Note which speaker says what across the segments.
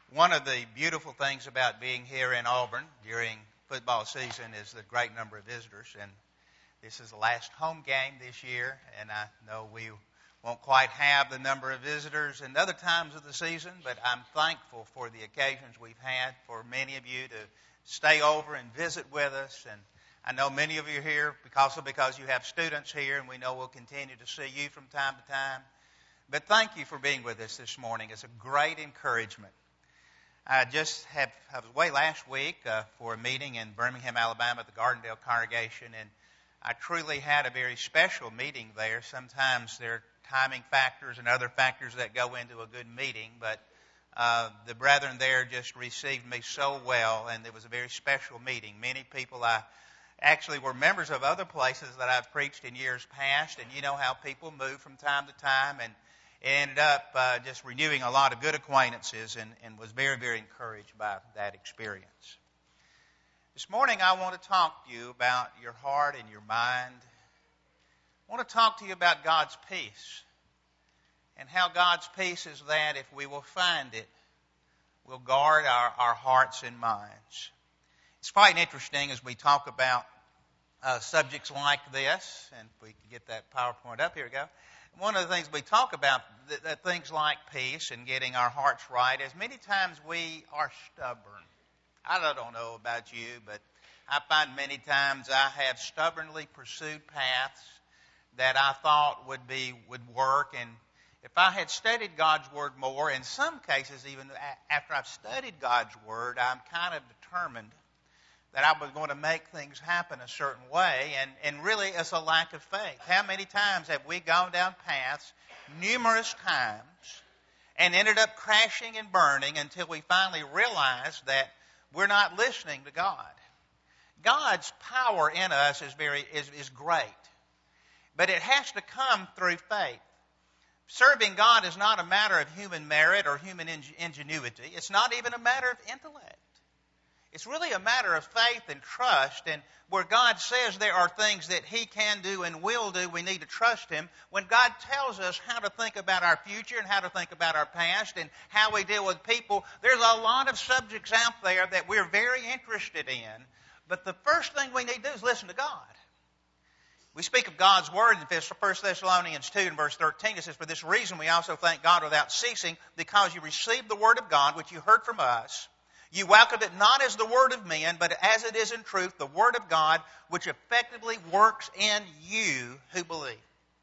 Speaker 1: One of the beautiful things about being here in Auburn during football season is the great number of visitors. And this is the last home game this year, and I know we won't quite have the number of visitors in other times of the season, but I'm thankful for the occasions we've had for many of you to stay over and visit with us. And I know many of you are here because you have students here, and we know we'll continue to see you from time to time. But thank you for being with us this morning. It's a great encouragement. I was away last week for a meeting in Birmingham, Alabama at the Gardendale congregation, and I truly had a very special meeting there. Sometimes there are timing factors and other factors that go into a good meeting, but the brethren there just received me so well, and it was a very special meeting. Many people actually were members of other places that I've preached in years past, and you know how people move from time to time, and ended up just renewing a lot of good acquaintances and was very, very encouraged by that experience. This morning I want to talk to you about your heart and your mind. I want to talk to you about God's peace and how God's peace is that if we will find it, we'll guard our hearts and minds. It's quite interesting as we talk about subjects like this, and if we can get that PowerPoint up, here we go. One of the things we talk about, things like peace and getting our hearts right, is many times we are stubborn. I don't know about you, but I find many times I have stubbornly pursued paths that I thought would work. And if I had studied God's Word more, in some cases even after I've studied God's Word, I'm kind of determined that I was going to make things happen a certain way, and really it's a lack of faith. How many times have we gone down paths, numerous times, and ended up crashing and burning until we finally realized that we're not listening to God? God's power in us is great, but it has to come through faith. Serving God is not a matter of human merit or human ingenuity. It's not even a matter of intellect. It's really a matter of faith and trust, and where God says there are things that He can do and will do, we need to trust Him. When God tells us how to think about our future and how to think about our past and how we deal with people, there's a lot of subjects out there that we're very interested in, but the first thing we need to do is listen to God. We speak of God's Word in 1 Thessalonians 2 and verse 13. It says, "For this reason we also thank God without ceasing, because you received the Word of God, which you heard from us. You welcomed it not as the word of men, but as it is in truth, the Word of God, which effectively works in you who believe."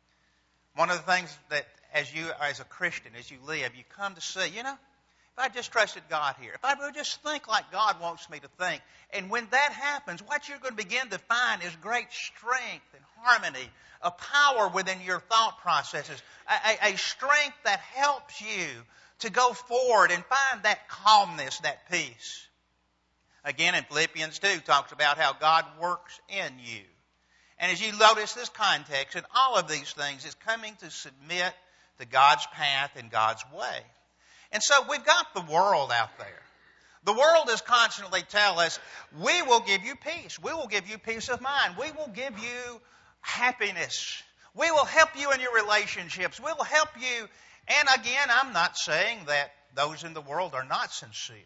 Speaker 1: One of the things that as a Christian, as you live, you come to see, if I just trusted God here, if I would just think like God wants me to think, and when that happens, what you're going to begin to find is great strength and harmony, a power within your thought processes, a strength that helps you to go forward and find that calmness, that peace. Again, in Philippians 2, talks about how God works in you. And as you notice this context, and all of these things is coming to submit to God's path and God's way. And so we've got the world out there. The world is constantly telling us, we will give you peace. We will give you peace of mind. We will give you happiness. We will help you in your relationships. We will help you. And again, I'm not saying that those in the world are not sincere.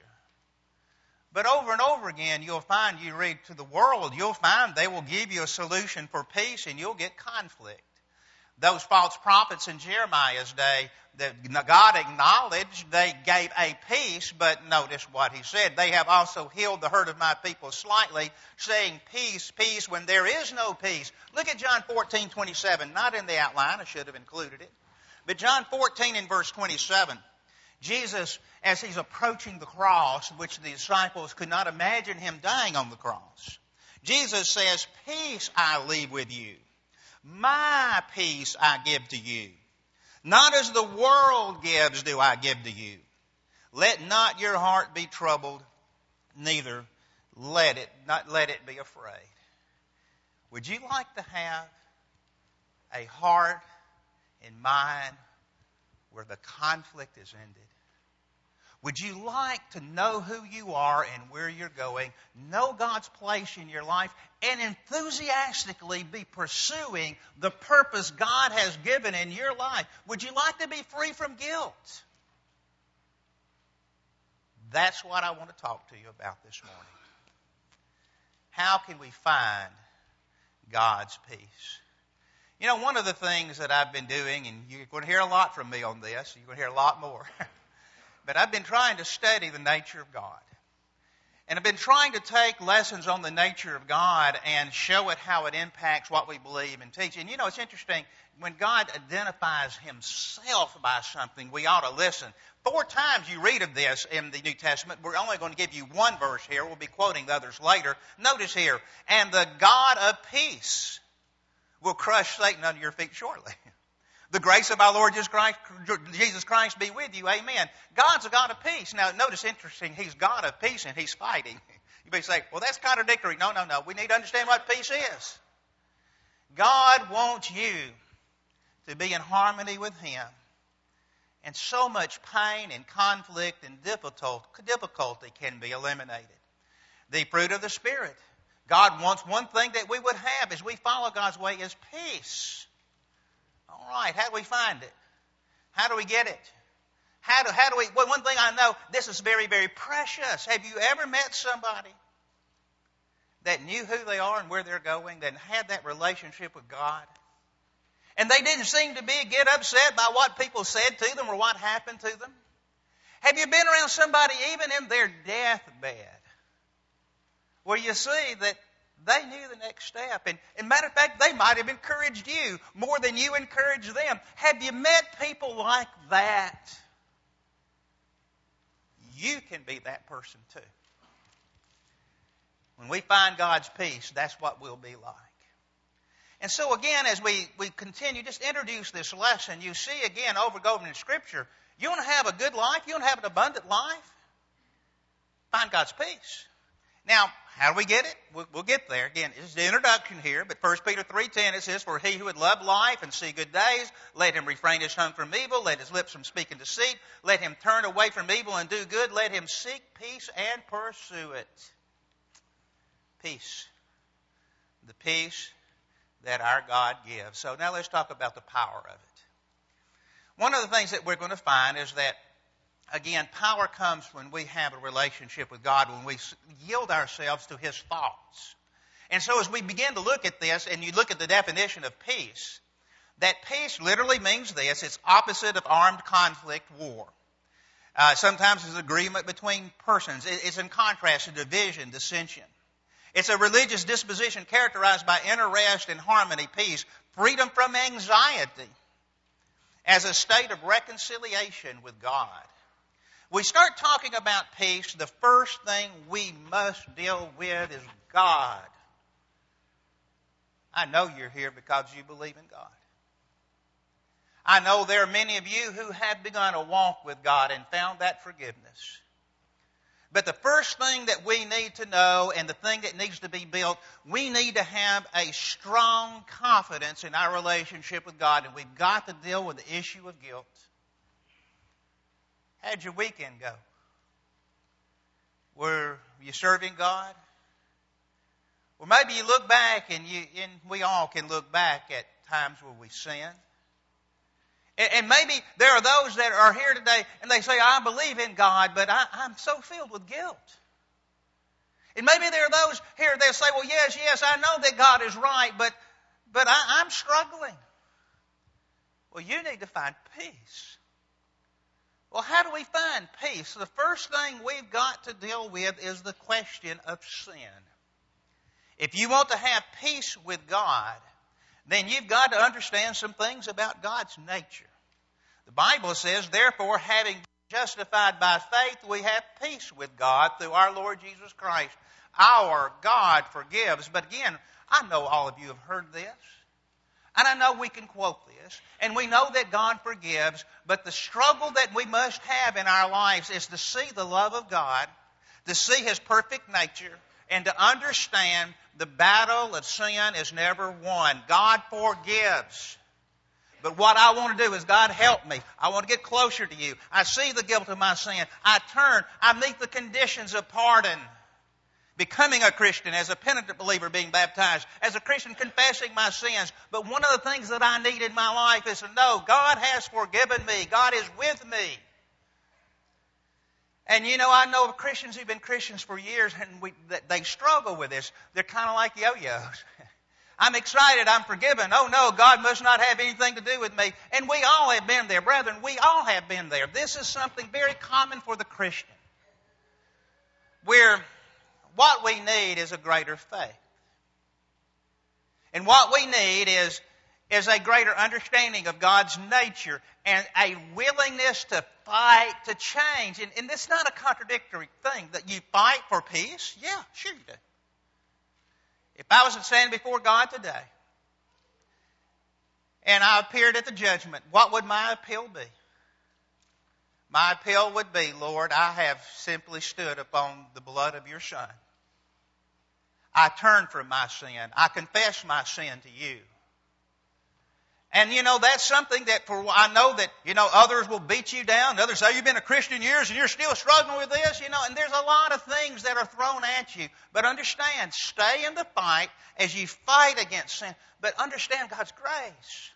Speaker 1: But over and over again, you'll find, you read to the world, you'll find they will give you a solution for peace and you'll get conflict. Those false prophets in Jeremiah's day, that God acknowledged they gave a peace, but notice what he said. They have also healed the hurt of my people slightly, saying peace, peace, when there is no peace. Look at John 14:27, not in the outline, I should have included it. But John 14 in verse 27, Jesus, as he's approaching the cross, which the disciples could not imagine him dying on the cross, Jesus says, "Peace I leave with you. My peace I give to you. Not as the world gives do I give to you. Let not your heart be troubled, neither let it be afraid." Would you like to have a heart in mind where the conflict is ended? Would you like to know who you are and where you're going, know God's place in your life, and enthusiastically be pursuing the purpose God has given in your life? Would you like to be free from guilt? That's what I want to talk to you about this morning. How can we find God's peace? You know, one of the things that I've been doing, and you're going to hear a lot from me on this, you're going to hear a lot more, but I've been trying to study the nature of God. And I've been trying to take lessons on the nature of God and show it how it impacts what we believe and teach. And you know, it's interesting, when God identifies Himself by something, we ought to listen. 4 times you read of this in the New Testament. We're only going to give you one verse here. We'll be quoting the others later. Notice here, and the God of peace will crush Satan under your feet shortly. The grace of our Lord Jesus Christ be with you. Amen. God's a God of peace. Now, notice interesting, He's God of peace and He's fighting. You may say, well, that's contradictory. No. We need to understand what peace is. God wants you to be in harmony with Him. And so much pain and conflict and difficulty can be eliminated. The fruit of the Spirit. God wants one thing that we would have as we follow God's way is peace. All right, how do we find it? How do we get it? How do we... Well, one thing I know, this is very, very precious. Have you ever met somebody that knew who they are and where they're going, that had that relationship with God? And they didn't seem to get upset by what people said to them or what happened to them? Have you been around somebody even in their deathbed where you see that they knew the next step? And matter of fact, they might have encouraged you more than you encouraged them. Have you met people like that? You can be that person too. When we find God's peace, that's what we'll be like. And so again, as we continue, just introduce this lesson, you see again over in Scripture, you want to have a good life? You want to have an abundant life? Find God's peace. Now, how do we get it? We'll get there. Again, this is the introduction here, but 1 Peter 3:10, it says, for he who would love life and see good days, let him refrain his tongue from evil, let his lips from speaking deceit, let him turn away from evil and do good, let him seek peace and pursue it. Peace. The peace that our God gives. So now let's talk about the power of it. One of the things that we're going to find is that, again, power comes when we have a relationship with God, when we yield ourselves to His thoughts. And so as we begin to look at this, and you look at the definition of peace, that peace literally means this: it's opposite of armed conflict, war. Sometimes it's agreement between persons. It's in contrast to division, dissension. It's a religious disposition characterized by inner rest and harmony, peace, freedom from anxiety, as a state of reconciliation with God. We start talking about peace, the first thing we must deal with is God. I know you're here because you believe in God. I know there are many of you who have begun a walk with God and found that forgiveness. But the first thing that we need to know, and the thing that needs to be built, we need to have a strong confidence in our relationship with God, and we've got to deal with the issue of guilt. How'd your weekend go? Were you serving God? Well, maybe you look back, and we all can look back at times where we sinned. And maybe there are those that are here today and they say, I believe in God, but I'm so filled with guilt. And maybe there are those here that say, well, yes, I know that God is right, but I'm struggling. Well, you need to find peace. Well, how do we find peace? The first thing we've got to deal with is the question of sin. If you want to have peace with God, then you've got to understand some things about God's nature. The Bible says, therefore, having been justified by faith, we have peace with God through our Lord Jesus Christ. Our God forgives. But again, I know all of you have heard this. And I know we can quote this. And we know that God forgives. But the struggle that we must have in our lives is to see the love of God, to see His perfect nature, and to understand the battle of sin is never won. God forgives. But what I want to do is, God, help me. I want to get closer to you. I see the guilt of my sin. I turn. I meet the conditions of pardon. Becoming a Christian, as a penitent believer being baptized, as a Christian confessing my sins. But one of the things that I need in my life is to know God has forgiven me. God is with me. And I know of Christians who've been Christians for years and they struggle with this. They're kind of like yo-yos. I'm excited, I'm forgiven. Oh no, God must not have anything to do with me. And we all have been there. Brethren, we all have been there. This is something very common for the Christian. Where what we need is a greater faith. And what we need is a greater understanding of God's nature and a willingness to fight to change. And it's not a contradictory thing that you fight for peace. Yeah, sure you do. If I was to stand before God today and I appeared at the judgment, what would my appeal be? My appeal would be, Lord, I have simply stood upon the blood of your Son. I turn from my sin. I confess my sin to you. And that's something that I know that, others will beat you down. Others say, you've been a Christian years and you're still struggling with this, and there's a lot of things that are thrown at you. But understand, stay in the fight as you fight against sin. But understand God's grace.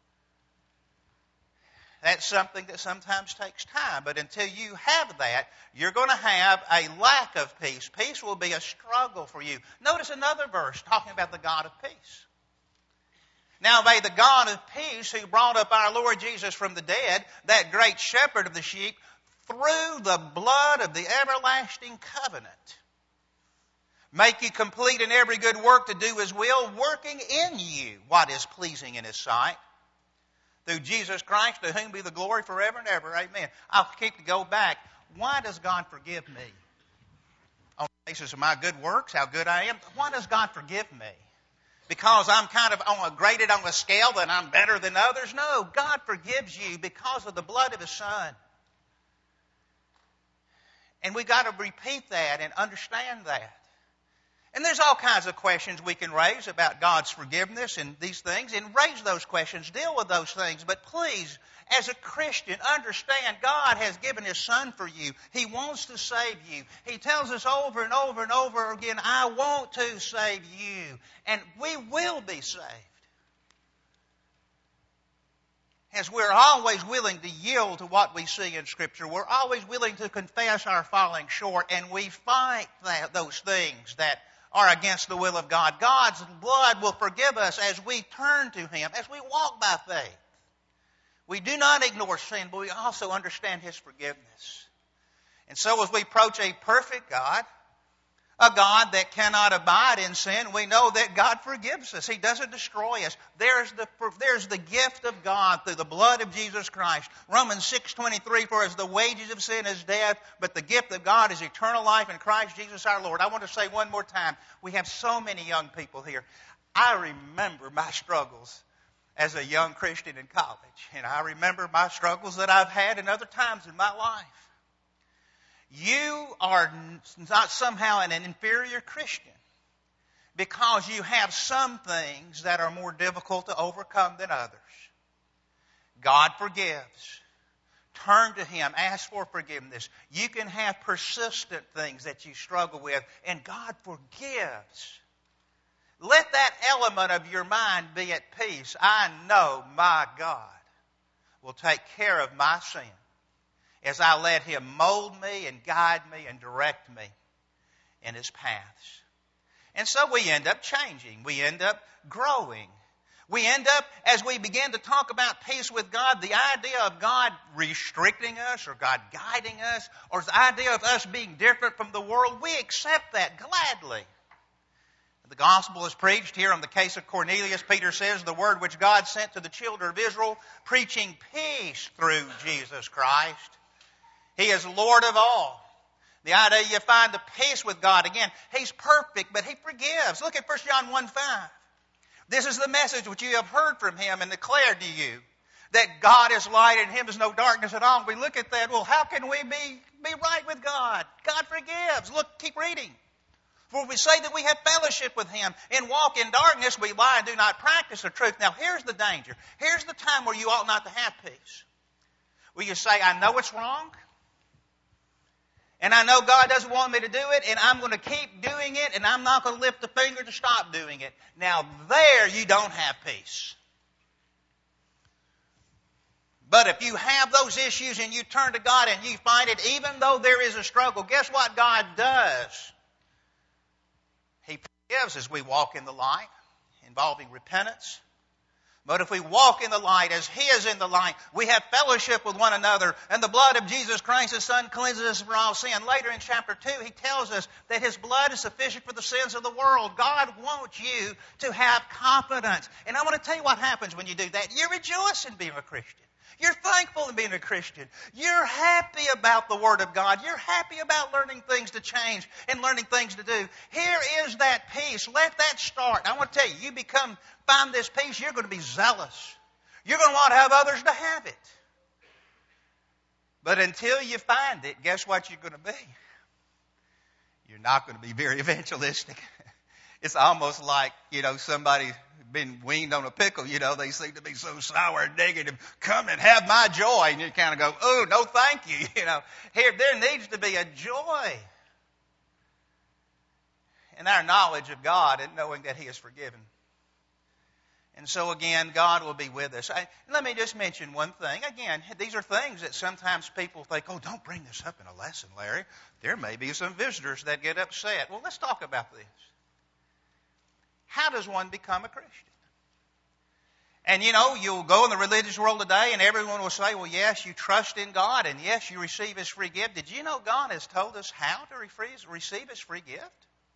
Speaker 1: That's something that sometimes takes time. But until you have that, you're going to have a lack of peace. Peace will be a struggle for you. Notice another verse talking about the God of peace. Now may the God of peace, who brought up our Lord Jesus from the dead, that great shepherd of the sheep, through the blood of the everlasting covenant, make you complete in every good work to do His will, working in you what is pleasing in His sight. Through Jesus Christ, to whom be the glory forever and ever. Amen. I'll keep to go back. Why does God forgive me? On the basis of my good works, how good I am? Why does God forgive me? Because I'm kind of graded on a scale that I'm better than others? No, God forgives you because of the blood of His Son. And we've got to repeat that and understand that. And there's all kinds of questions we can raise about God's forgiveness and these things, and raise those questions, deal with those things. But please, as a Christian, understand God has given His Son for you. He wants to save you. He tells us over and over and over again, I want to save you. And we will be saved. As we're always willing to yield to what we see in Scripture, we're always willing to confess our falling short, and we fight those things that are against the will of God. God's blood will forgive us as we turn to Him, as we walk by faith. We do not ignore sin, but we also understand His forgiveness. And so as we approach a perfect God, a God that cannot abide in sin, we know that God forgives us. He doesn't destroy us. There's the gift of God through the blood of Jesus Christ. Romans 6:23, for as the wages of sin is death, but the gift of God is eternal life in Christ Jesus our Lord. I want to say one more time, we have so many young people here. I remember my struggles as a young Christian in college. And I remember my struggles that I've had in other times in my life. You are not somehow an inferior Christian because you have some things that are more difficult to overcome than others. God forgives. Turn to Him. Ask for forgiveness. You can have persistent things that you struggle with, and God forgives. Let that element of your mind be at peace. I know my God will take care of my sin as I let Him mold me and guide me and direct me in His paths. And so we end up changing. We end up growing. We end up, as we begin to talk about peace with God, the idea of God restricting us or God guiding us, or the idea of us being different from the world, we accept that gladly. The gospel is preached here on the case of Cornelius. Peter says the word which God sent to the children of Israel, preaching peace through Jesus Christ. He is Lord of all. The idea you find the peace with God. Again, He's perfect, but He forgives. Look at 1 John 1:5. This is the message which you have heard from Him and declared to you, that God is light and in Him is no darkness at all. We look at that, well, how can we be right with God? God forgives. Look, keep reading. For we say that we have fellowship with Him and walk in darkness, we lie and do not practice the truth. Now here's the danger. Here's the time where you ought not to have peace. Will you say, I know it's wrong, and I know God doesn't want me to do it, and I'm going to keep doing it, and I'm not going to lift a finger to stop doing it. Now there you don't have peace. But if you have those issues and you turn to God and you find it, even though there is a struggle, guess what God does? He forgives as we walk in the light, involving repentance. But if we walk in the light as He is in the light, we have fellowship with one another, and the blood of Jesus Christ, His Son, cleanses us from all sin. Later in chapter 2, He tells us that His blood is sufficient for the sins of the world. God wants you to have confidence. And I want to tell you what happens when you do that. You rejoice in being a Christian. You're thankful in being a Christian. You're happy about the Word of God. You're happy about learning things to change and learning things to do. Here is that peace. Let that start. I want to tell you, find this peace, you're going to be zealous. You're going to want to have others to have it. But until you find it, guess what you're going to be? You're not going to be very evangelistic. It's almost like, somebody been weaned on a pickle, they seem to be so sour and negative. Come and have my joy. And you kind of go, oh, no thank you. Here, there needs to be a joy in our knowledge of God and knowing that He is forgiven. And so again, God will be with us. Let me just mention one thing. Again, these are things that sometimes people think, oh, don't bring this up in a lesson, Larry. There may be some visitors that get upset. Well, let's talk about this. How does one become a Christian? And you'll go in the religious world today and everyone will say, well, yes, you trust in God and yes, you receive His free gift. Did you know God has told us how to receive His free gift?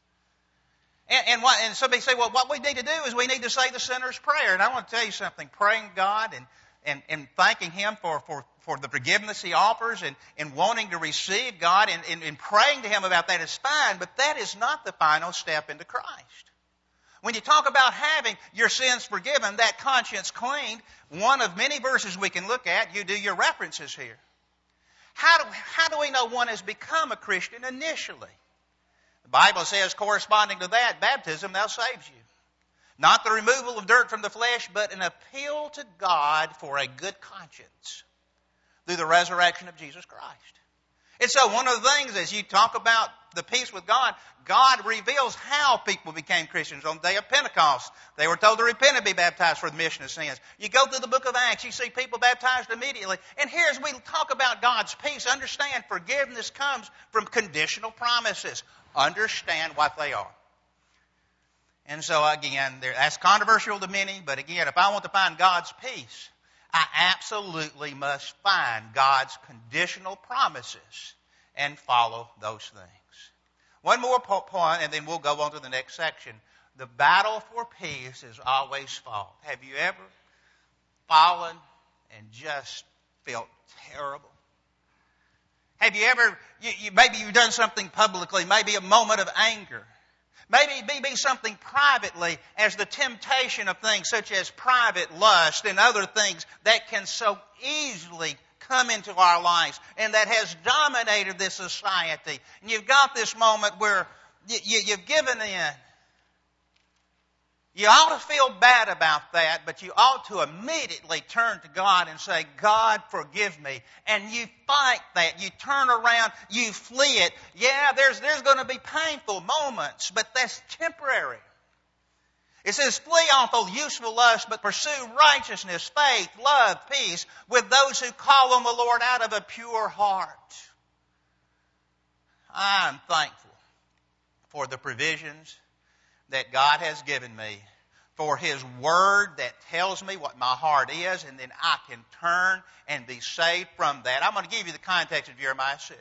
Speaker 1: And somebody say, well, what we need to do is we need to say the sinner's prayer. And I want to tell you something. Praying God and thanking Him for the forgiveness He offers and wanting to receive God and praying to Him about that is fine, but that is not the final step into Christ. When you talk about having your sins forgiven, that conscience cleaned, one of many verses we can look at, you do your references here. How do we know one has become a Christian initially? The Bible says, corresponding to that, baptism now saves you. Not the removal of dirt from the flesh, but an appeal to God for a good conscience through the resurrection of Jesus Christ. And so one of the things as you talk about the peace with God, God reveals how people became Christians on the day of Pentecost. They were told to repent and be baptized for the remission of sins. You go through the book of Acts, you see people baptized immediately. And here as we talk about God's peace, understand forgiveness comes from conditional promises. Understand what they are. And so again, that's controversial to many, but again, if I want to find God's peace, I absolutely must find God's conditional promises and follow those things. One more point, and then we'll go on to the next section. The battle for peace is always fought. Have you ever fallen and just felt terrible? Have you ever, maybe you've done something publicly, maybe a moment of anger. Maybe it be something privately as the temptation of things such as private lust and other things that can so easily come into our lives and that has dominated this society. And you've got this moment where you've given in. You ought to feel bad about that, but you ought to immediately turn to God and say, God, forgive me. And you fight that. You turn around. You flee it. Yeah, there's going to be painful moments, but that's temporary. It says, flee off all useful lust, but pursue righteousness, faith, love, peace with those who call on the Lord out of a pure heart. I'm thankful for the provisions that God has given me, for His Word that tells me what my heart is, and then I can turn and be saved from that. I'm going to give you the context of Jeremiah 6.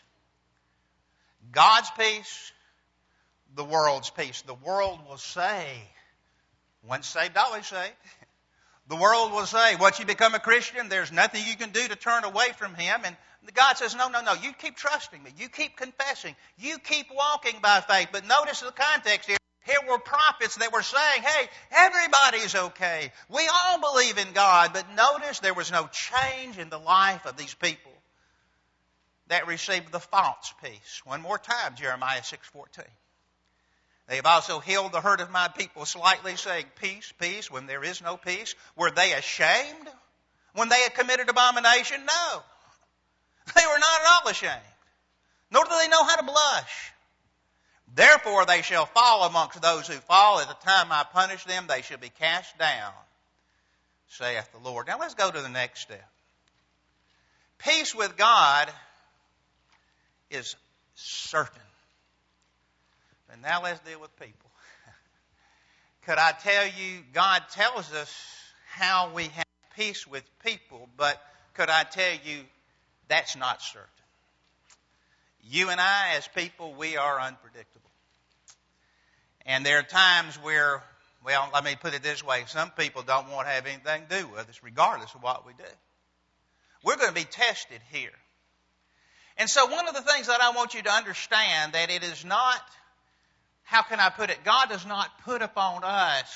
Speaker 1: God's peace, the world's peace. The world will say, once saved, always saved. The world will say, once you become a Christian, there's nothing you can do to turn away from Him. And God says, no, you keep trusting me. You keep confessing. You keep walking by faith. But notice the context here. Here were prophets that were saying, hey, everybody's okay. We all believe in God. But notice there was no change in the life of these people that received the false peace. One more time, Jeremiah 6:14. They have also healed the hurt of my people slightly, saying, peace, peace, when there is no peace. Were they ashamed when they had committed abomination? No. They were not at all ashamed. Nor do they know how to blush. Therefore they shall fall amongst those who fall. At the time I punish them, they shall be cast down, saith the Lord. Now let's go to the next step. Peace with God is certain. And now let's deal with people. Could I tell you, God tells us how we have peace with people, but could I tell you, that's not certain. You and I, as people, we are unpredictable. And there are times where, well, let me put it this way, some people don't want to have anything to do with us, regardless of what we do. We're going to be tested here. And so one of the things that I want you to understand, that it is not, how can I put it, God does not put upon us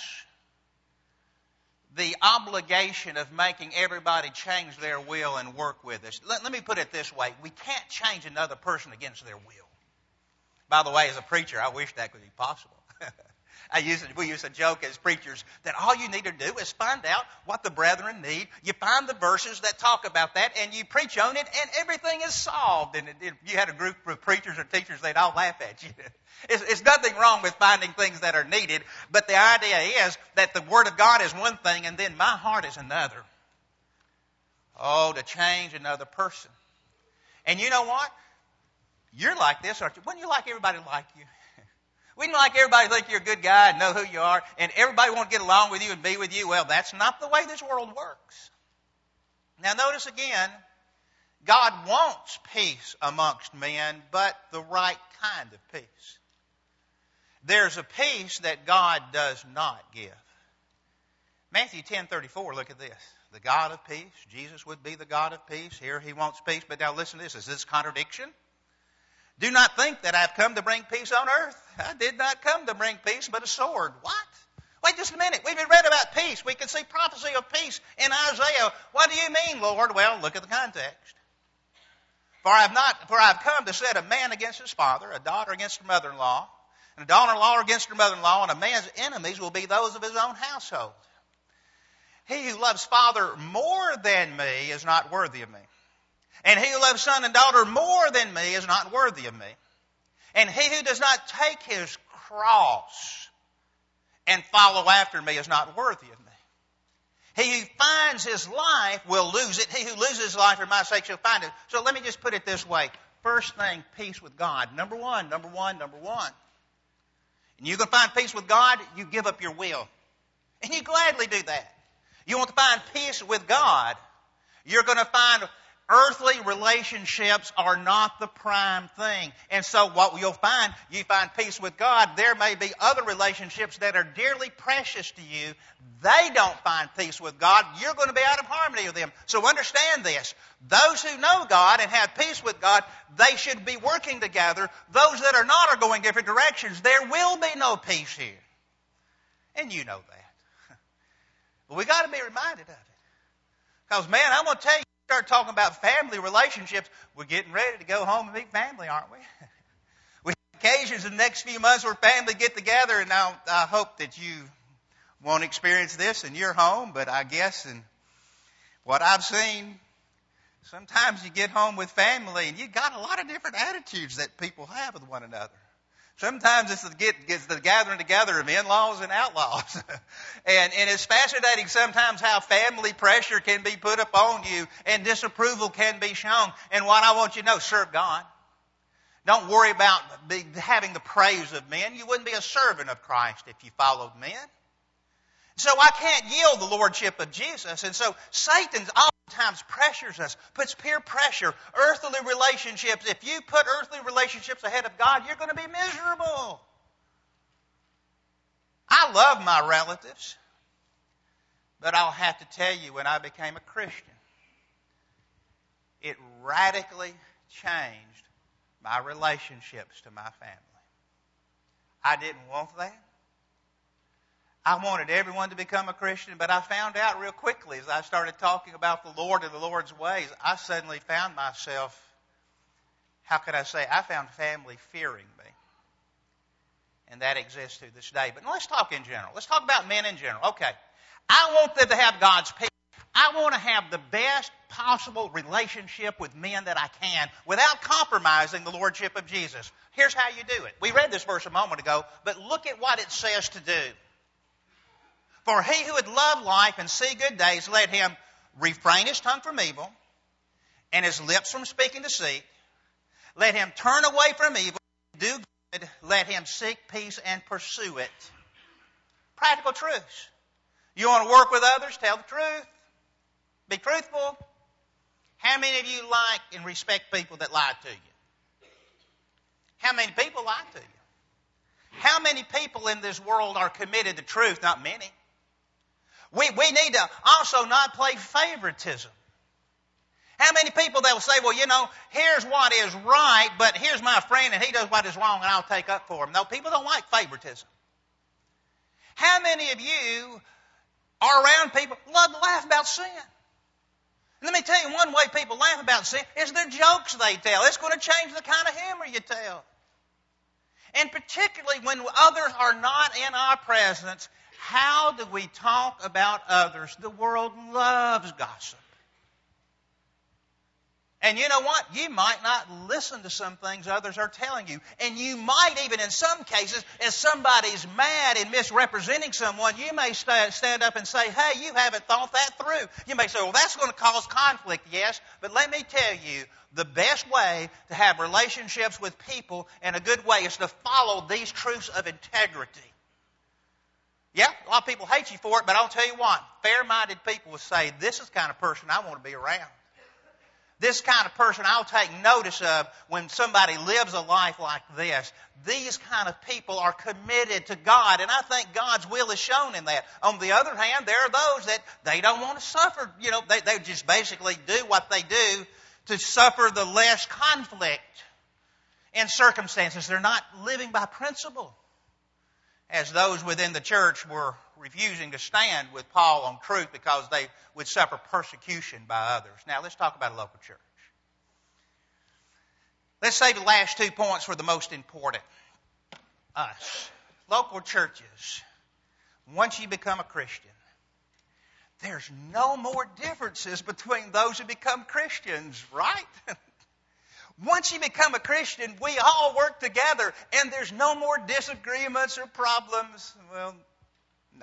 Speaker 1: the obligation of making everybody change their will and work with us. Let me put it this way. We can't change another person against their will. By the way, as a preacher, I wish that could be possible. We used to joke as preachers that all you need to do is find out what the brethren need. You find the verses that talk about that, and you preach on it, and everything is solved. And if you had a group of preachers or teachers, they'd all laugh at you. It's nothing wrong with finding things that are needed, but the idea is that the Word of God is one thing, and then my heart is another. Oh, to change another person. And you know what? You're like this, aren't you? Wouldn't you like everybody to like you? Wouldn't you like everybody to think you're a good guy and know who you are, and everybody want to get along with you and be with you? Well, that's not the way this world works. Now notice again, God wants peace amongst men, but the right kind of peace. There's a peace that God does not give. Matthew 10:34, look at this. The God of peace, Jesus would be the God of peace. Here he wants peace, but now listen to this. Is this contradiction? Do not think that I've come to bring peace on earth. I did not come to bring peace, but a sword. What? Wait just a minute. We've read about peace. We can see prophecy of peace in Isaiah. What do you mean, Lord? Well, look at the context. For I've come to set a man against his father, a daughter against her mother-in-law, and a daughter-in-law against her mother-in-law, and a man's enemies will be those of his own household. He who loves father more than me is not worthy of me. And he who loves son and daughter more than me is not worthy of me. And he who does not take his cross and follow after me is not worthy of me. He who finds his life will lose it. He who loses his life for my sake shall find it. So let me just put it this way. First thing, peace with God. Number one. And you can find peace with God, you give up your will. And you gladly do that. You want to find peace with God, you're going to find earthly relationships are not the prime thing. And so what you'll find, you find peace with God. There may be other relationships that are dearly precious to you. They don't find peace with God. You're going to be out of harmony with them. So understand this. Those who know God and have peace with God, they should be working together. Those that are not are going different directions. There will be no peace here. And you know that. But we got to be reminded of it. Because, man, I'm going to tell you, start talking about family relationships, we're getting ready to go home and meet family, aren't we? We have occasions in the next few months where family get together, and now I hope that you won't experience this in your home, but I guess in what I've seen, sometimes you get home with family and you've got a lot of different attitudes that people have with one another. Sometimes it's the gathering together of in-laws and outlaws. and it's fascinating sometimes how family pressure can be put upon you and disapproval can be shown. And what I want you to know, serve God. Don't worry about having the praise of men. You wouldn't be a servant of Christ if you followed men. So I can't yield the lordship of Jesus. And so Satan oftentimes pressures us, puts peer pressure, earthly relationships. If you put earthly relationships ahead of God, you're going to be miserable. I love my relatives, but I'll have to tell you, when I became a Christian, it radically changed my relationships to my family. I didn't want that. I wanted everyone to become a Christian, but I found out real quickly as I started talking about the Lord and the Lord's ways, I suddenly found myself, I found family fearing me. And that exists to this day. But let's talk in general. Let's talk about men in general. Okay. I want them to have God's peace. I want to have the best possible relationship with men that I can without compromising the lordship of Jesus. Here's how you do it. We read this verse a moment ago, but look at what it says to do. For he who would love life and see good days, let him refrain his tongue from evil and his lips from speaking deceit. Let him turn away from evil, do good, let him seek peace and pursue it. Practical truths. You want to work with others? Tell the truth. Be truthful. How many of you like and respect people that lie to you? How many people lie to you? How many people in this world are committed to truth? Not many. We need to also not play favoritism. How many people that will say, well, here's what is right, but here's my friend and he does what is wrong and I'll take up for him. No, people don't like favoritism. How many of you are around people who love to laugh about sin? Let me tell you, one way people laugh about sin is their jokes they tell. It's going to change the kind of humor you tell. And particularly when others are not in our presence, how do we talk about others? The world loves gossip. And you know what? You might not listen to some things others are telling you. And you might even, in some cases, if somebody's mad and misrepresenting someone, you may stand up and say, hey, you haven't thought that through. You may say, well, that's going to cause conflict, yes. But let me tell you, the best way to have relationships with people in a good way is to follow these truths of integrity. Yeah, a lot of people hate you for it, but I'll tell you what, fair-minded people will say, this is the kind of person I want to be around. This kind of person I'll take notice of when somebody lives a life like this. These kind of people are committed to God, and I think God's will is shown in that. On the other hand, there are those that they don't want to suffer. They just basically do what they do to suffer the less conflict in circumstances. They're not living by principle. As those within the church were refusing to stand with Paul on truth because they would suffer persecution by others. Now, let's talk about a local church. Let's save the last 2 points for the most important. Us. Local churches. Once you become a Christian, there's no more differences between those who become Christians, right? Once you become a Christian, we all work together, and there's no more disagreements or problems. Well, no.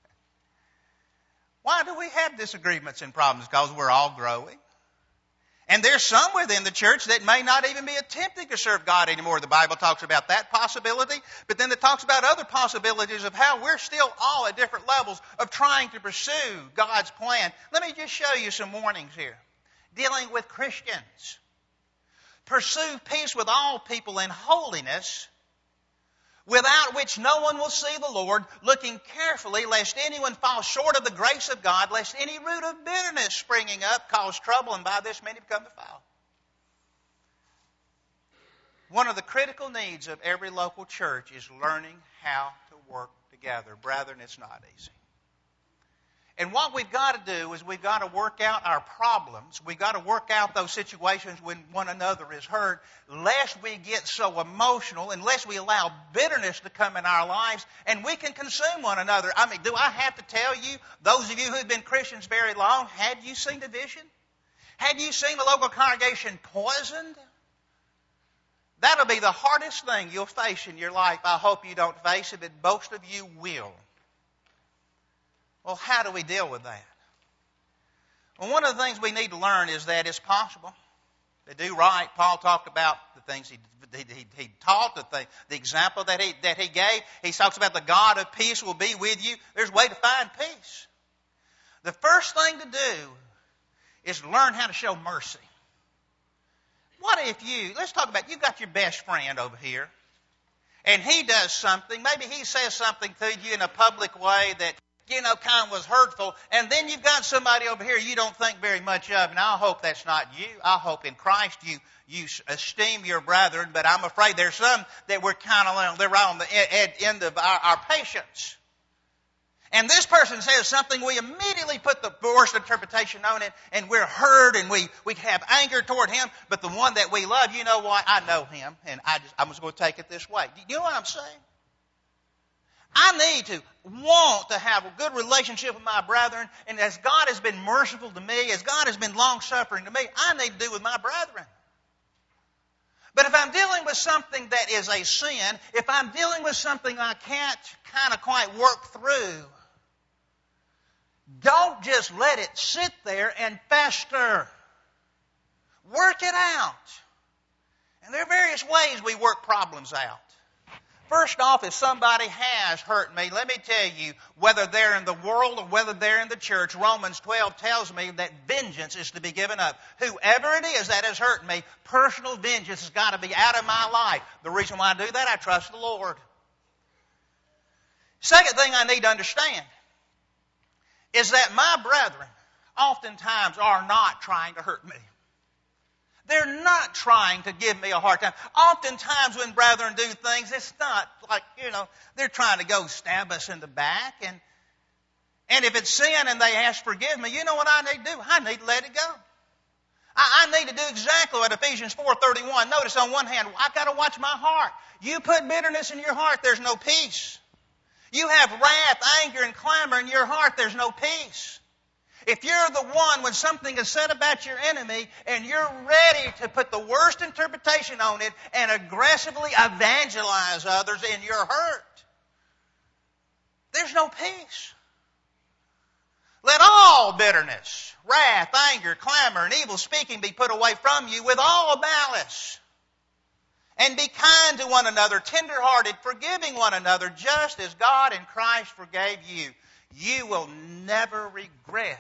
Speaker 1: Why do we have disagreements and problems? Because we're all growing. And there's some within the church that may not even be attempting to serve God anymore. The Bible talks about that possibility, but then it talks about other possibilities of how we're still all at different levels of trying to pursue God's plan. Let me just show you some warnings here. Dealing with Christians. Pursue peace with all people in holiness, without which no one will see the Lord, looking carefully lest anyone fall short of the grace of God, lest any root of bitterness springing up cause trouble, and by this many become defiled. One of the critical needs of every local church is learning how to work together. Brethren, it's not easy. And what we've got to do is we've got to work out our problems. We've got to work out those situations when one another is hurt, lest we get so emotional, unless we allow bitterness to come in our lives, and we can consume one another. I mean, do I have to tell you, those of you who've been Christians very long, have you seen division? Have you seen the local congregation poisoned? That'll be the hardest thing you'll face in your life. I hope you don't face it, but most of you will. Well, how do we deal with that? Well, one of the things we need to learn is that it's possible to do right. Paul talked about the things he taught, the example that he gave. He talks about the God of peace will be with you. There's a way to find peace. The first thing to do is learn how to show mercy. What if let's talk about, you've got your best friend over here, and he does something, maybe he says something to you in a public way that kind of was hurtful, and then you've got somebody over here you don't think very much of, and I hope that's not you. I hope in Christ you esteem your brethren, but I'm afraid there's some that we're they're right on the end of our patience. And this person says something, we immediately put the worst interpretation on it, and we're hurt, and we have anger toward him, but the one that we love, you know what? I know him, and I'm just going to take it this way. Do you know what I'm saying? I need to want to have a good relationship with my brethren, and as God has been merciful to me, as God has been long-suffering to me, I need to do with my brethren. But if I'm dealing with something that is a sin, if I'm dealing with something I can't kind of quite work through, don't just let it sit there and fester. Work it out. And there are various ways we work problems out. First off, if somebody has hurt me, let me tell you, whether they're in the world or whether they're in the church, Romans 12 tells me that vengeance is to be given up. Whoever it is that has hurt me, personal vengeance has got to be out of my life. The reason why I do that, I trust the Lord. Second thing I need to understand is that my brethren oftentimes are not trying to hurt me. They're not trying to give me a hard time. Oftentimes when brethren do things, it's not like, they're trying to go stab us in the back. And if it's sin and they ask forgive me, you know what I need to do? I need to let it go. I need to do exactly what Ephesians 4:31. Notice on one hand, I've got to watch my heart. You put bitterness in your heart, there's no peace. You have wrath, anger, and clamor in your heart, there's no peace. If you're the one when something is said about your enemy and you're ready to put the worst interpretation on it and aggressively evangelize others in your hurt, there's no peace. Let all bitterness, wrath, anger, clamor, and evil speaking be put away from you with all malice. And be kind to one another, tender-hearted, forgiving one another, just as God in Christ forgave you. You will never regret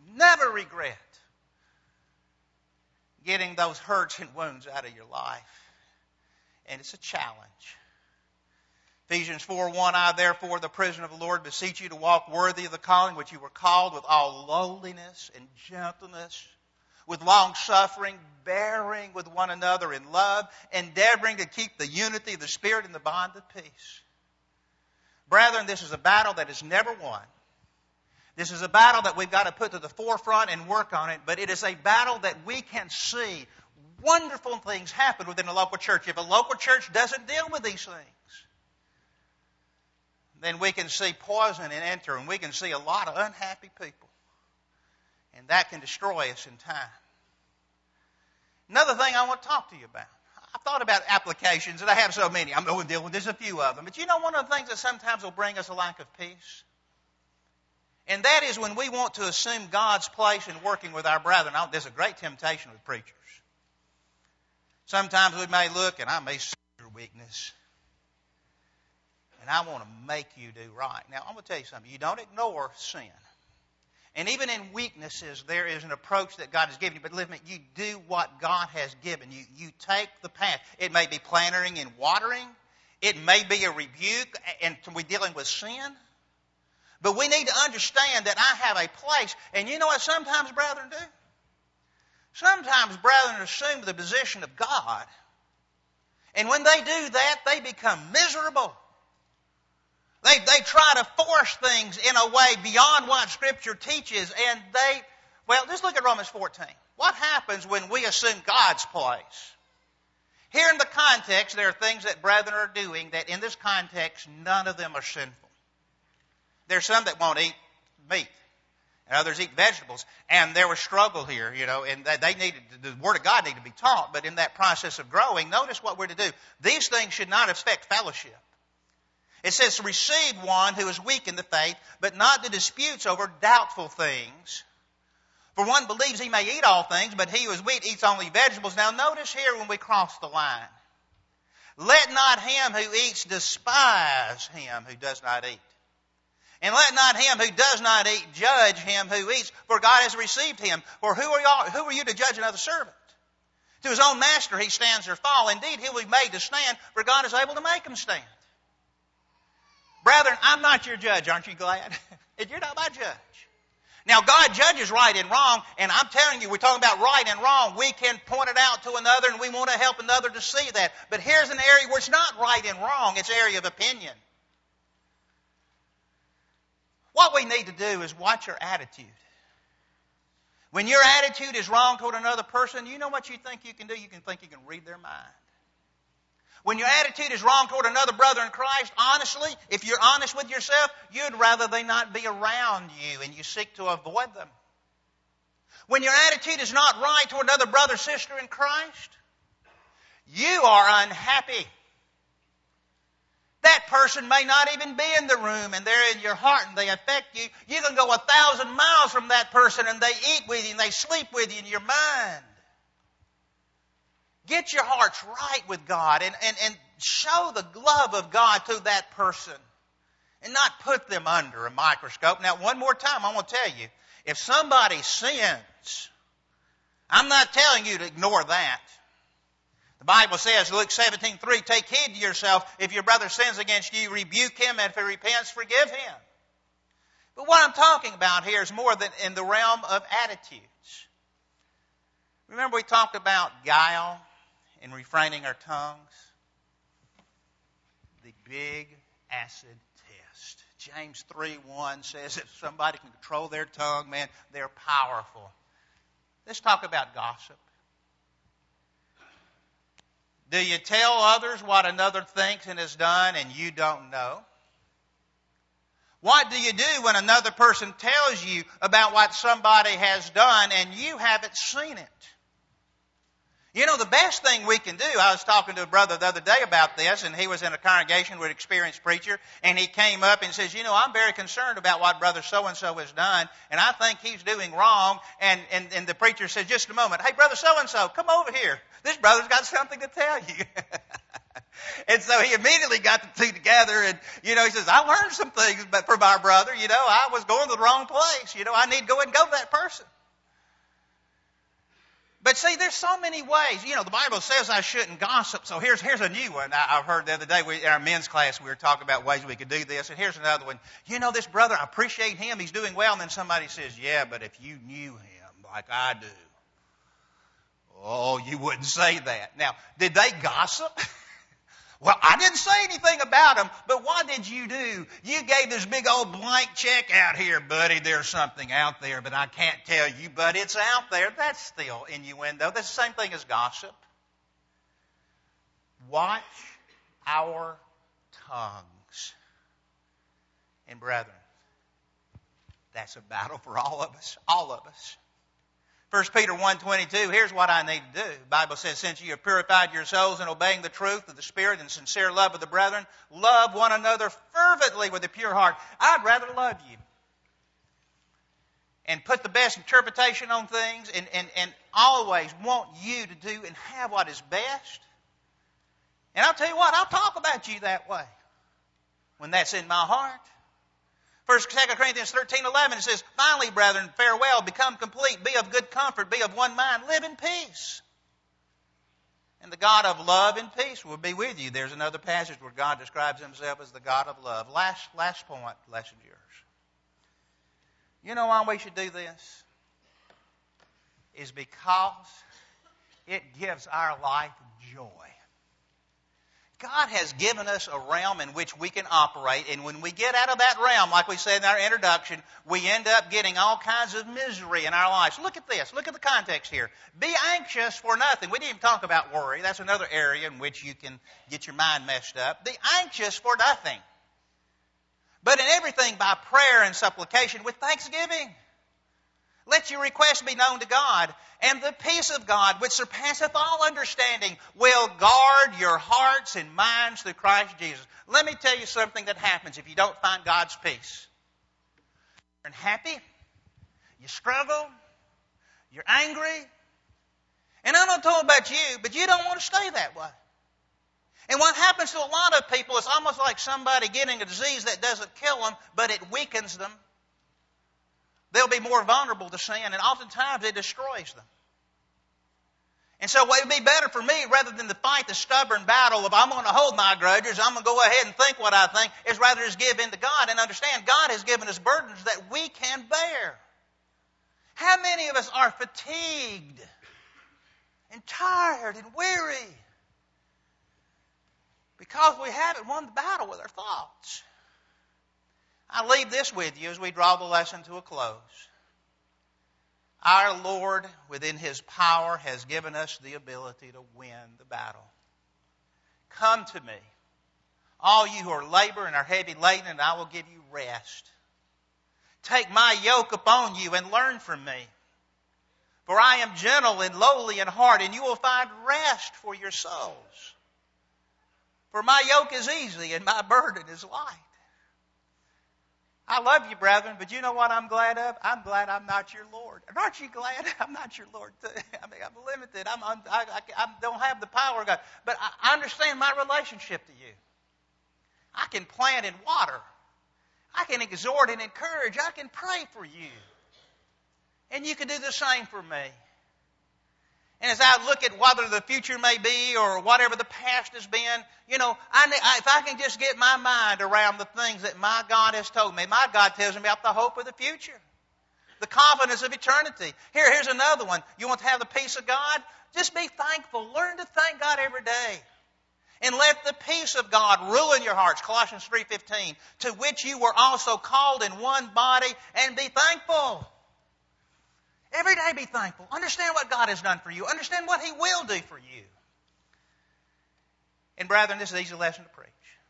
Speaker 1: getting those hurts and wounds out of your life. And it's a challenge. Ephesians 4:1, I therefore, the prisoner of the Lord, beseech you to walk worthy of the calling which you were called, with all lowliness and gentleness, with long suffering, bearing with one another in love, endeavoring to keep the unity of the Spirit in the bond of peace. Brethren, this is a battle that is never won. This is a battle that we've got to put to the forefront and work on it, but it is a battle that we can see wonderful things happen within a local church. If a local church doesn't deal with these things, then we can see poison enter, and we can see a lot of unhappy people. And that can destroy us in time. Another thing I want to talk to you about. I've thought about applications, and I have so many. I'm going to deal with just a few of them. But one of the things that sometimes will bring us a lack of peace? And that is when we want to assume God's place in working with our brethren. There's a great temptation with preachers. Sometimes we may look, and I may see your weakness, and I want to make you do right. Now, I'm going to tell you something. You don't ignore sin. And even in weaknesses, there is an approach that God has given you. But listen, you do what God has given you. You take the path. It may be planting and watering. It may be a rebuke, and we're dealing with sin. But we need to understand that I have a place. And you know what sometimes brethren do? Sometimes brethren assume the position of God. And when they do that, they become miserable. They try to force things in a way beyond what Scripture teaches. And just look at Romans 14. What happens when we assume God's place? Here in the context, there are things that brethren are doing that in this context, none of them are sinful. There's some that won't eat meat, and others eat vegetables. And there was struggle here, and the Word of God needed to be taught. But in that process of growing, notice what we're to do. These things should not affect fellowship. It says to receive one who is weak in the faith, but not to disputes over doubtful things. For one believes he may eat all things, but he who is weak eats only vegetables. Now notice here when we cross the line. Let not him who eats despise him who does not eat. And let not him who does not eat judge him who eats, for God has received him. For who are you to judge another servant? To his own master he stands or fall. Indeed, he will be made to stand, for God is able to make him stand. Brethren, I'm not your judge, aren't you glad? You're not my judge. Now, God judges right and wrong, and I'm telling you, we're talking about right and wrong. We can point it out to another, and we want to help another to see that. But here's an area where it's not right and wrong. It's an area of opinion. What we need to do is watch our attitude. When your attitude is wrong toward another person, you know what you think you can do? You can think you can read their mind. When your attitude is wrong toward another brother in Christ, honestly, if you're honest with yourself, you'd rather they not be around you and you seek to avoid them. When your attitude is not right toward another brother or sister in Christ, you are unhappy. That person may not even be in the room, and they're in your heart and they affect you. You can go 1,000 miles from that person and they eat with you and they sleep with you in your mind. Get your hearts right with God and show the love of God to that person and not put them under a microscope. Now, one more time, I want to tell you, if somebody sins, I'm not telling you to ignore that. The Bible says, Luke 17:3, take heed to yourself. If your brother sins against you, rebuke him, and if he repents, forgive him. But what I'm talking about here is more than in the realm of attitudes. Remember we talked about guile and refraining our tongues? The big acid test. James 3:1 says if somebody can control their tongue, man, they're powerful. Let's talk about gossip. Do you tell others what another thinks and has done and you don't know? What do you do when another person tells you about what somebody has done and you haven't seen it? You know, the best thing we can do, I was talking to a brother the other day about this, and he was in a congregation with an experienced preacher, and he came up and says, you know, I'm very concerned about what brother so-and-so has done, and I think he's doing wrong. And the preacher said, just a moment, hey, brother so-and-so, come over here. This brother's got something to tell you. And so he immediately got the two together, and, you know, he says, I learned some things from our brother. You know, I was going to the wrong place. You know, I need to go ahead and go to that person. But see, there's so many ways. You know, the Bible says I shouldn't gossip. So here's a new one. I've heard the other day in our men's class we were talking about ways we could do this. And here's another one. You know, this brother, I appreciate him. He's doing well. And then somebody says, yeah, but if you knew him like I do, oh, you wouldn't say that. Now, did they gossip? Well, I didn't say anything about him, but what did you do? You gave this big old blank check out here, buddy. There's something out there, but I can't tell you, but it's out there. That's still innuendo. That's the same thing as gossip. Watch our tongues. And brethren, that's a battle for all of us. All of us. 1 Peter 1:22, here's what I need to do. The Bible says, since you have purified your souls in obeying the truth of the Spirit and sincere love of the brethren, love one another fervently with a pure heart. I'd rather love you. And put the best interpretation on things and always want you to do and have what is best. And I'll tell you what, I'll talk about you that way when that's in my heart. 2 Corinthians 13:11, it says, finally, brethren, farewell, become complete, be of good comfort, be of one mind, live in peace. And the God of love and peace will be with you. There's another passage where God describes himself as the God of love. Last point, messengers. You know why we should do this? Is because it gives our life joy. God has given us a realm in which we can operate, and when we get out of that realm, like we said in our introduction, we end up getting all kinds of misery in our lives. Look at this. Look at the context here. Be anxious for nothing. We didn't even talk about worry. That's another area in which you can get your mind messed up. Be anxious for nothing. But in everything by prayer and supplication with thanksgiving. Let your requests be known to God, and the peace of God, which surpasseth all understanding, will guard your hearts and minds through Christ Jesus. Let me tell you something that happens if you don't find God's peace. You're unhappy, you struggle, you're angry, and I'm not talking about you, but you don't want to stay that way. And what happens to a lot of people is almost like somebody getting a disease that doesn't kill them, but it weakens them. They'll be more vulnerable to sin, and oftentimes it destroys them. And so it would be better for me, rather than to fight the stubborn battle of I'm going to hold my grudges, I'm going to go ahead and think what I think, is rather just give in to God and understand God has given us burdens that we can bear. How many of us are fatigued and tired and weary because we haven't won the battle with our thoughts? I leave this with you as we draw the lesson to a close. Our Lord, within His power, has given us the ability to win the battle. Come to me, all you who are laboring and are heavy laden, and I will give you rest. Take my yoke upon you and learn from me. For I am gentle and lowly in heart, and you will find rest for your souls. For my yoke is easy and my burden is light. I love you, brethren, but you know what I'm glad of? I'm glad I'm not your Lord. And aren't you glad I'm not your Lord too? I mean, I'm limited. I don't have the power of God. But I understand my relationship to you. I can plant and water. I can exhort and encourage. I can pray for you. And you can do the same for me. And as I look at whether the future may be or whatever the past has been, if I can just get my mind around the things that my God has told me. My God tells me about the hope of the future. The confidence of eternity. Here's another one. You want to have the peace of God? Just be thankful. Learn to thank God every day. And let the peace of God rule in your hearts. Colossians 3:15. To which you were also called in one body, and be thankful. Every day be thankful. Understand what God has done for you. Understand what He will do for you. And brethren, this is an easy lesson to preach.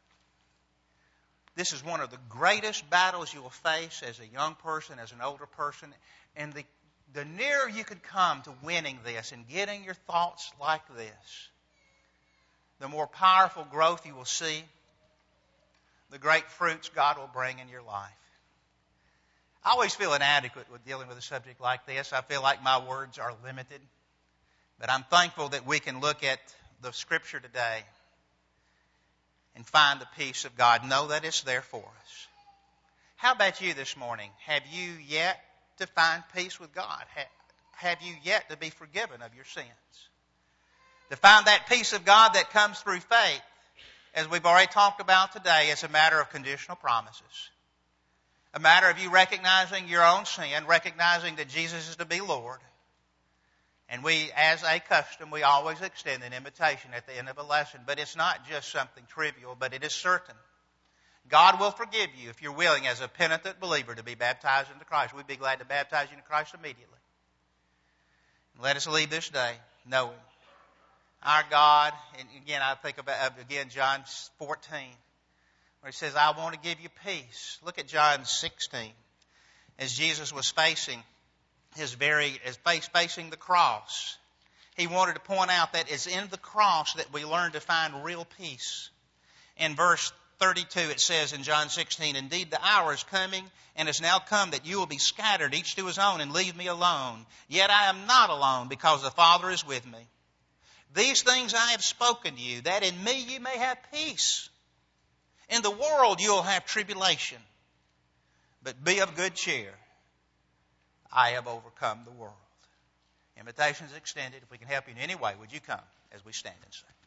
Speaker 1: This is one of the greatest battles you will face as a young person, as an older person. And the nearer you could come to winning this and getting your thoughts like this, the more powerful growth you will see, the great fruits God will bring in your life. I always feel inadequate with dealing with a subject like this. I feel like my words are limited. But I'm thankful that we can look at the Scripture today and find the peace of God. Know that it's there for us. How about you this morning? Have you yet to find peace with God? Have you yet to be forgiven of your sins? To find that peace of God that comes through faith, as we've already talked about today, it's a matter of conditional promises. A matter of you recognizing your own sin, recognizing that Jesus is to be Lord. And we, as a custom, we always extend an invitation at the end of a lesson. But it's not just something trivial, but it is certain. God will forgive you if you're willing, as a penitent believer, to be baptized into Christ. We'd be glad to baptize you into Christ immediately. And let us leave this day knowing our God, and again, I think about, John 14. Where He says, I want to give you peace. Look at John 16. As Jesus was facing facing the cross, He wanted to point out that it's in the cross that we learn to find real peace. In verse 32 it says in John 16, Indeed the hour is coming and is now come that you will be scattered, each to his own, and leave me alone. Yet I am not alone, because the Father is with me. These things I have spoken to you, that in me you may have peace. In the world you will have tribulation, but be of good cheer. I have overcome the world. Invitation is extended. If we can help you in any way, would you come as we stand and sing?